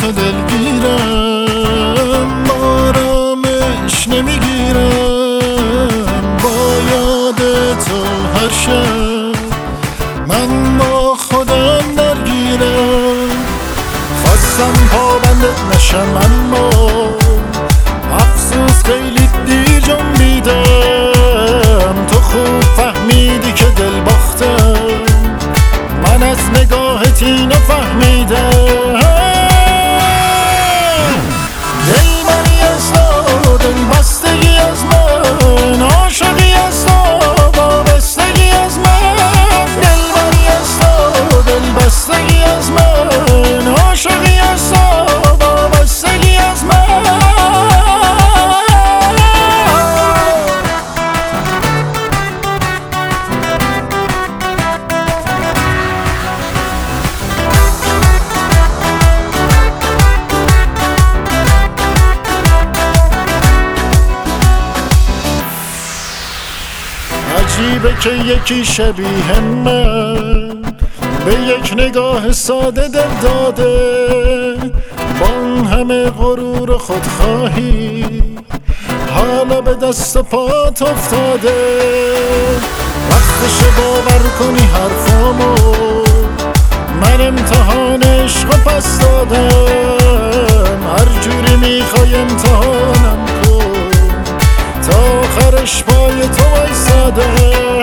تو دلگیرم، آرامش نمیگیرم با یاد تو هر شب. من با خودم درگیرم، خواستم پابند نشم اما افسوس خیلی دیر جنبیدم. تو خوب فهمیدی که دل باختم، من از نگاهت اینو فهمیدم. دل منی از تو، دل بستگی از من، عاشقی از تو، وابستگی از من. دل منی از تو، دل بستگی از من، عاشقی از تو، وابستگی از من. عجیبه که یکی شبیه من به یک نگاه ساده دل داده، با اون همه غرور و خودخواهی حالا به دست و پات افتاده. وقتشه باور کنی حرفامو، من امتحان عشق و پس دادم. هر جوری میخوای امتحانم کن، تا آخرش پای تو وایسادم.